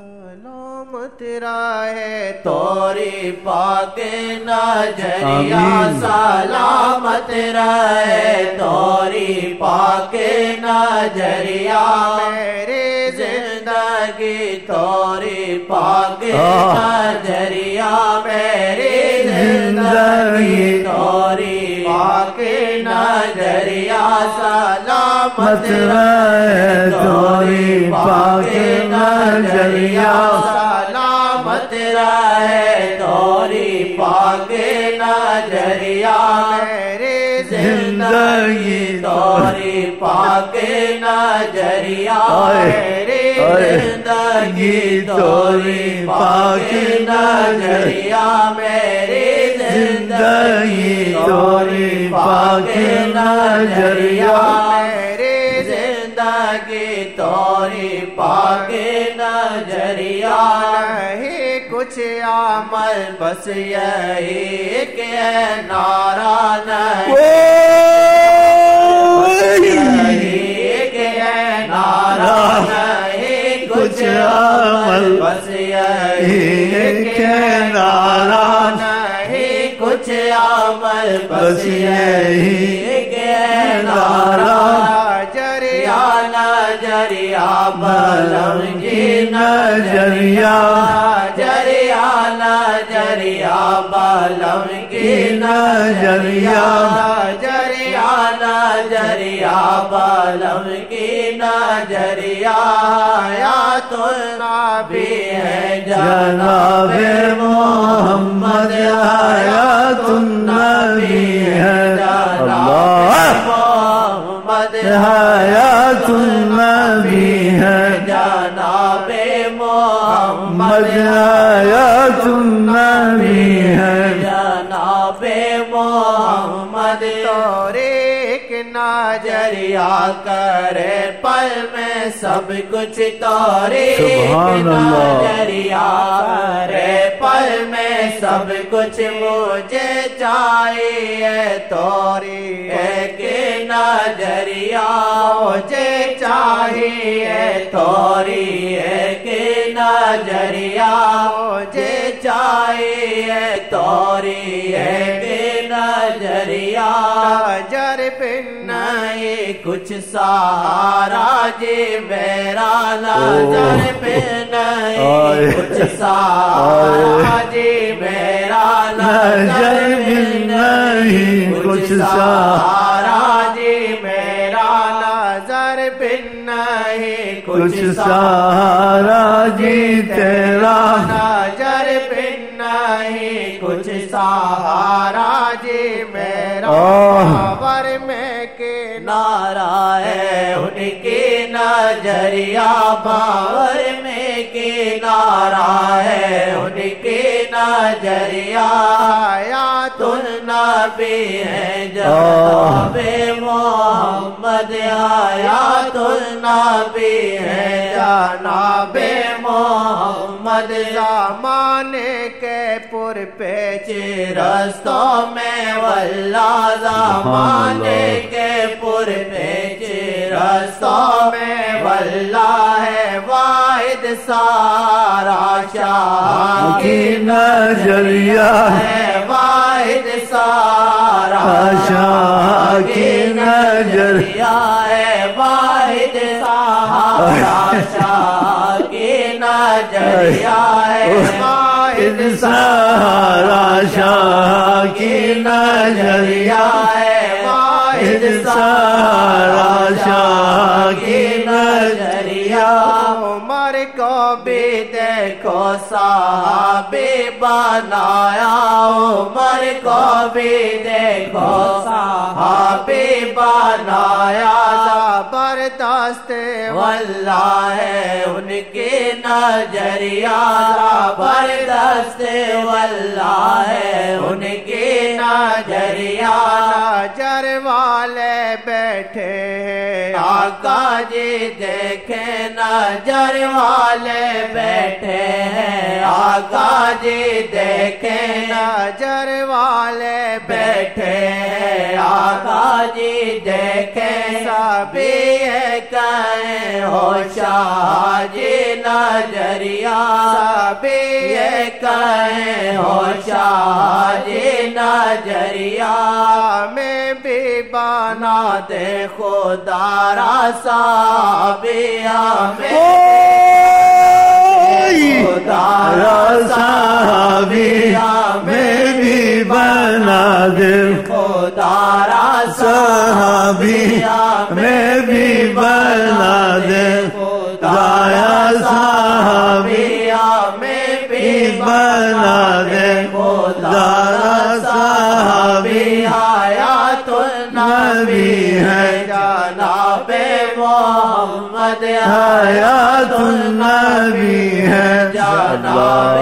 سلامت رہے توری پاک نظریہ سلامت رہے توری پاک نظریہ میری زندگی توری پاک نظریہ میری زندگی توری پاک نظریہ سلامت رہے توری پاک نظریہ سلامت رہے توری پاک نظریہ میری زندگی توری پاک نظریہ میری زندگی توری پاک نظریہ میری زندگی توری پاک نظریہ میری زندگی توری پاک نظریہ نہیں کچھ عمل بس یہی کہ نعرہ نہیں کہ نعرہ نہیں کچھ عمل بس یہی کہ نعرہ نہیں کچھ عمل بس یہی کہ نعرہ نظریہ بلم کی نظریہ نظریہ نظریہ بلم کی نظریہ نظریہ نظریہ بلم کی نظریہ آیات النبی ہے جناب محمد آیات النبی ہے جناب محمد حیات النبی ہے جناب محمد حیات النبی ہے جناب محمد توریک نظریہ کرے پل میں سب کچھ توریک نظریہ کرے پل میں سب کچھ مجھے چاہیے توریک نظریہ مجھے چاہیے توری ایک نظریہ مجھے چاہیے توری ایک نظریہ نظر پہ نہیں کچھ سہارا جی میرا نظر پہ نہیں کچھ سہارا جی میرا نظر پہ نہیں کچھ سہارا جی میرا نظر پہ نہیں کچھ سہارا جی تیرا نظر پہ نہیں کچھ سہارا جی میرا باور میں کے نعرہ ہے ان کی نظریہ باور میں کے نعرہ ہے ان کی نظریہ آیات النبی ہے جناب محمد آیات النبی ہے جناب محمد زمانے کے پر پیچ رستوں میں واللہ زمانے کے پر پیچ رستوں میں واللہ ہے واحد سارا شاہ کی نظریہ ہے واحد سارا شاہ کی نظریہ ہے واحد سارا شاہ کی نظریہ ہے واحد سارا شاہ کی نظریہ ہے واحد سارا شاہ کی نظریہ عمر کو بھی دیکھو صحابی بنایا عمر کو بھی دیکھو صحابی بنایا زبردست واللہ ہے ان کی نظریہ زبردست واللہ ہے ان کی نظریہ نظر والے بیٹھے آقا جی دیکھیں نظر والے والے بیٹھے ہیں آقا جی دیکھیں نظر والے بیٹھے ہیں آقا جی دیکھیں سبھی کہیں ہو شاہ جی نظریہ سبھی کہیں ہو شاہ جی نظریہ میں بھی بنا دے خدا را صحابیہ خدا را صحابیہ میں بھی بنا دے خدا را صحابیہ میں بھی بنا دے خدا را صحابیہ میں بھی بنا دے خدا را صحابیہ حیات النبی ہے جناب محمد حیات النبی ہے جناب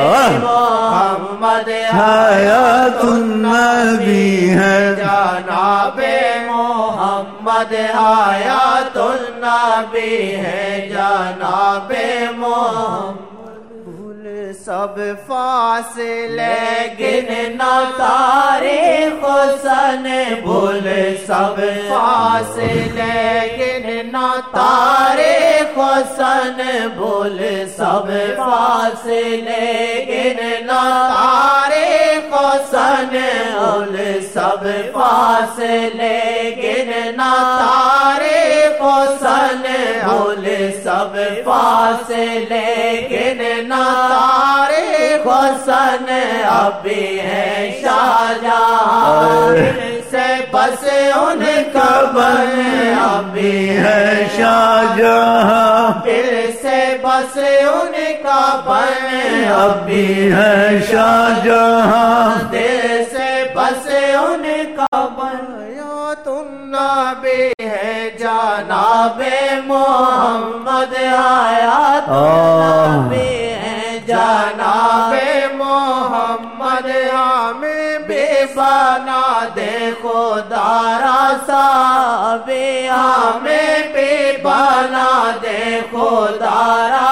محمد حیات النبی ہے جناب محمد حیات النبی ہے جناب محمد سب فاصلے گننا تاریخ سن بھول سب فاصلے گننا تاریخ سن بھول سب فاصلے گننا تاریخ سن بھول سب فاصلے گننا تاریخ سن بھول سب فاصلے گننا تاریخ سن ابھی ہے شاہجہاں سے بس ان کا بن ابھی ہے شاہجہاں دل سے بس ان کا بن ابھی ہے شاہجہاں دل سے بس ان کا بن تم نبی ہے جناب محمد حیات النبی جناب محمد ہمیں بے بنا دے خدا را صحابیہ ہمیں بے بنا دے خدا را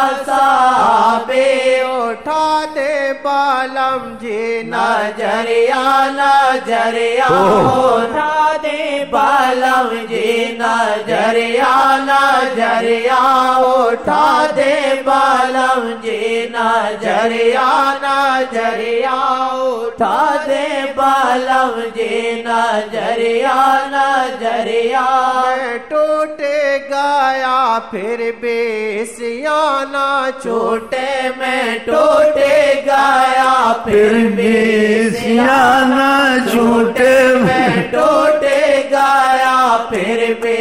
صحابیہ اٹھا دے بالم جی نظریہ نظریہ اٹھا دے بالم جی نظریہ نظریہ اٹھا دے بالم جی نظریہ نظریہ اٹھا دے بالم جی نظریہ نظریہ ٹوٹے گیا پھر بھی سیانہ چھوٹے میں ٹوٹے گیا پھر بھی سیانہ چھوٹے میں ٹوٹے گیا پھر بھی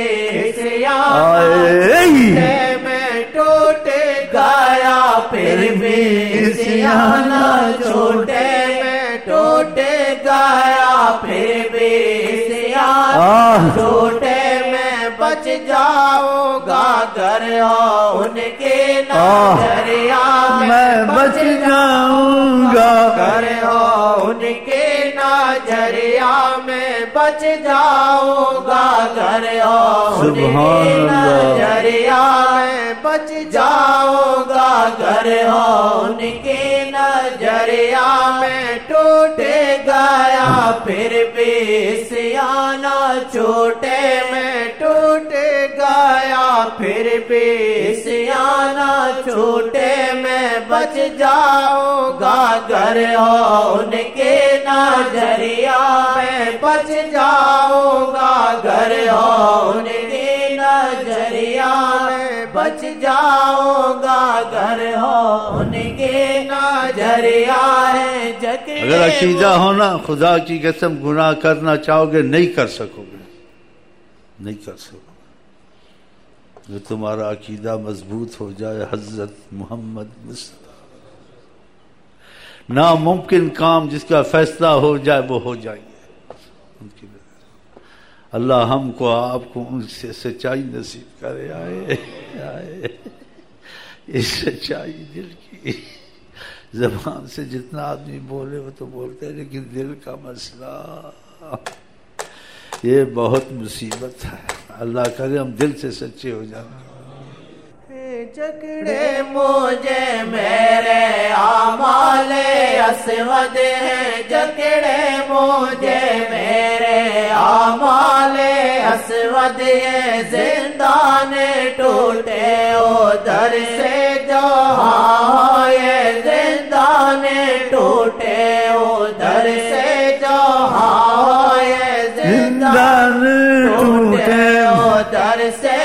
سیانہ میں ٹوٹے گیا پھر بھی سیانہ چھوٹے میں ٹوٹے گیا پھر بھی سیانہ چھوٹے میں بچ جاؤں گا گر ہو ان کے نظریہ میں بچ جاؤں گا گر ہو ان کے نظریہ میں بچ جاؤں گا گر ہو ان کے نظریہ میں بچ جاؤں گا گر ہو ان کے نظریہ میں ٹوٹے گیا پھر بھی سیانہ چھوٹے میں ٹوٹے گیا پھر بھی سیانہ چھوٹے میں بچ جاؤں گا گر ہو ان کے نظریہ میں بچ جاؤں گا گر ہو ان کے نظریہ میں بچ جاؤں گا گر ہو ان کے نظریہ ہے اگر عقیدہ ہونا خدا کی قسم گناہ کرنا چاہو گے نہیں کر سکو گے نہیں کر سکو گے جو تمہارا عقیدہ مضبوط ہو جائے حضرت محمد مصطفیٰ ناممکن کام جس کا فیصلہ ہو جائے وہ ہو جائیں گے ان کی اللہ ہم کو آپ کو ان سے سچائی نصیب کرے آئے اس سچائی دل کی زبان سے جتنا آدمی بولے وہ تو بولتے ہیں لیکن دل کا مسئلہ یہ بہت مصیبت ہے اللہ کرے ہم دل سے سچے ہو جائیں جکڑے مجھے میرے اعمال اسود ہیں، جکڑے مجھے میرے اعمال اسود ہیں، زندان ٹوٹے ادھر سے جہاں، یہ زندان ٹوٹے ادھر سے جہاں، یہ زندان ٹوٹے ادھر سے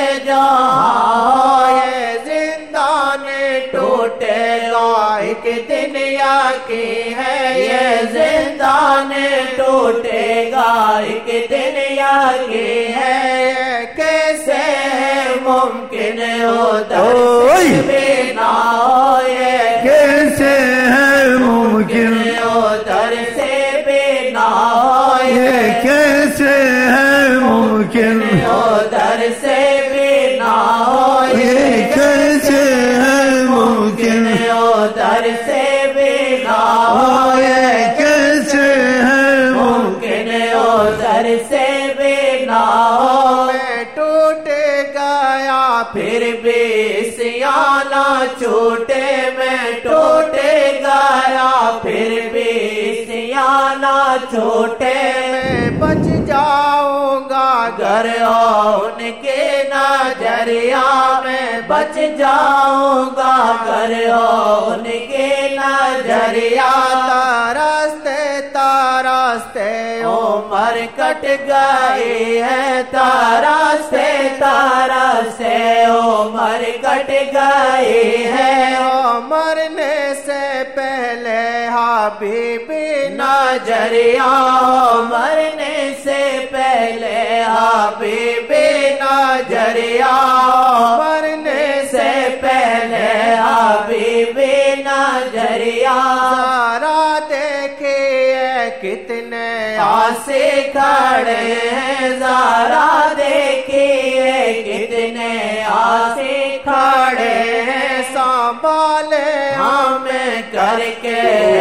جہاں، یہ زندان ٹوٹے گا ایک دنیا کی ہے، یہ زندان ٹوٹے گا ایک دنیا کی ہے، کیسے ہے ممکن ادھر سے بھی نہ ہو، یہ کیسے ہے ممکن ادھر سے بھی نہ ہو، یہ کیسے ہے ممکن ادھر سے بھی نہ ہو، یہ کیسے ہے ممکن ادھر سے بھی نہ ہو، یہ کیسے ہے ممکن ادھر سے بھی نہ ہو، میں ٹوٹ گیا پھر بھی سیانہ چھوٹے، میں ٹوٹ گیا پھر بھی سیانہ چھوٹے، میں بچ جاؤں گا گر ان کے نظریہ، میں بچ جاؤں گا گر ان کے نظریہ، ترستے ترستے عمر کٹ گئی ہے، ترستے ترستے عمر کٹ گئی ہے، مرنے سے پہلے حبیبی نظریہ، مرنے سے پہلے حبیبی نظریہ، مرنے سے پہلے حبیبی نظریہ، ذرا دیکھیے کتنے آسے کھڑے ہیں، ذرا دیکھیے کتنے آسے کھڑے ہیں، سنبھالے ہمیں کر کے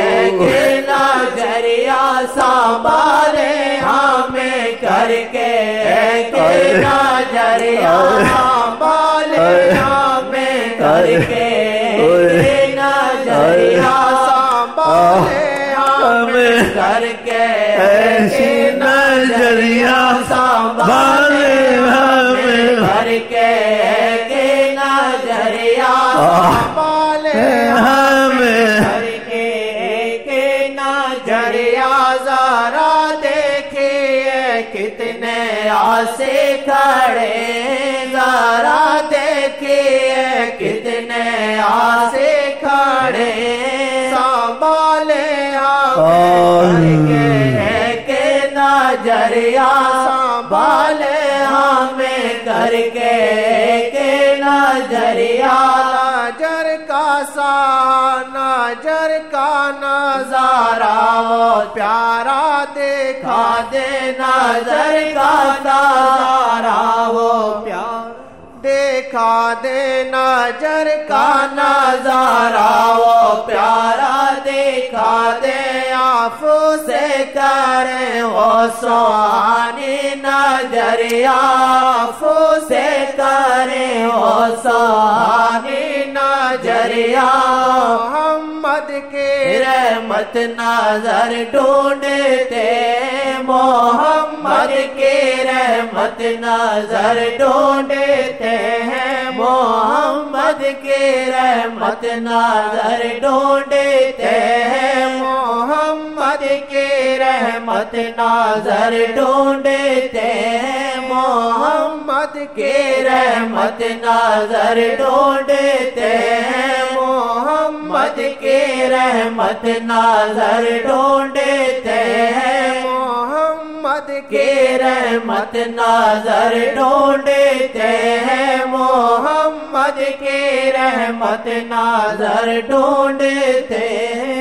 نظریہ، سنبھالے ہمیں کر کے نظریہ، سنبھالے ہمیں کر کے نظریہ، سنبھالے ہمیں کر کے ایسی نظریہ، سنبھالے ہمیں کر کے نظریہ، سنبھالے ہمیں کر کے نظریہ، ذرا دیکھیے کتنے آسے کھڑے، ذرا دیکھیے کتنے آسے کھڑے، سنبھالے ہمیں کر کے نظریہ، سنبھالے ہمیں کر کے نظریہ، نظر کا سا نظر کا نظارہ وہ پیارا دکھا دے، نظر کا نظارہ وہ پیارا دکھا دے، نظر کا نظارہ وہ پیارا دکھا دے، عفو سے کرے وہ سوانی نظریہ، عفو سے کرے وہ سوانی نظریہ، محمد کی رحمت نظر ڈھونڈتے، محمد کی رحمت نظر ڈھونڈتے ہیں، محمد کی رحمت نظر ڈھونڈتے ہیں، محمد کی رحمت نظر ڈھونڈتے ہیں، محمد کی رحمت نظر ڈھونڈتے ہیں، محمد کی رحمت نظر ڈھونڈتے ہیں، محمد کی رحمت نظر ڈھونڈتے ہیں، محمد کی رحمت نظر ڈھونڈتے ہیں۔